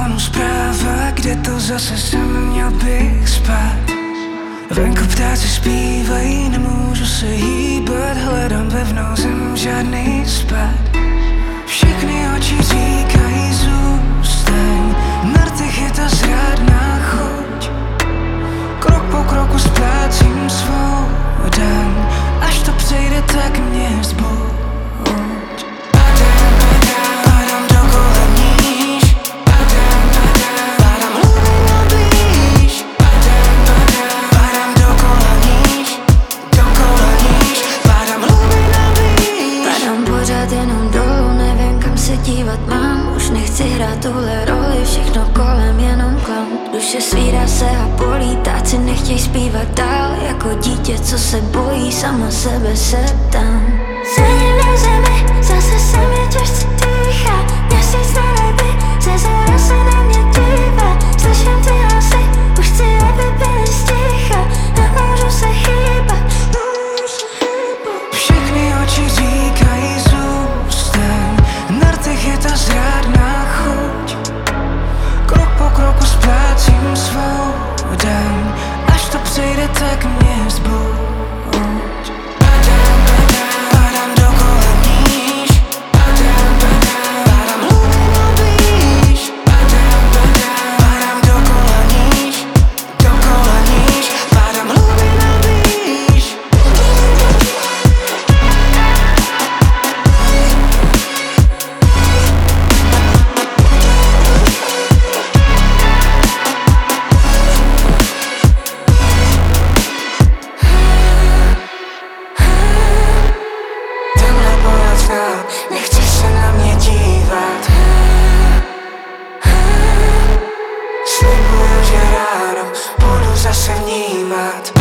mámu zpráva, kde to zase jsem měl bych spát. Venku ptáci zpívají, nemůžu se hýbat, hledám pevnou zem, žádný spad. Všechny oči říkají zůstaň, na rtech je ta zrádná chuť. Krok po kroku splácím svou daň, až to přejde, tak mě zbuď. Padám dokola níž, padám hlubina blíž. Padám dokola níž, padám hlubina blíž. Padám pořád jenom dolů, nevím kam se dívat mám. Už nechci hrát tuhle roli, všechno kolem jenom klam. Duše svírá se a bolí, ptáci nechtěj zpívat dál. Jako dítě, co se bojí, sama sebe se ptám. Sedím na zemi, zase se mi těžce dýchá. Měsíc na nebi, ze zora se na mě dívá. Slyším ty hlasy, už chci, aby byly sticha. Nemůžu se hýbat, Všechny oči říkají zůstaň, na rtech je ta zrádná chuť. Krok po kroku splácím svou daň, až to přejde, tak mě zbuď. Padám dokola níž, padám hlubina blíž. Padám dokola níž, padám hlubina blíž. Temná bolestná, nechci se na mě dívat. Slibuju, že ráno budu zase vnímat.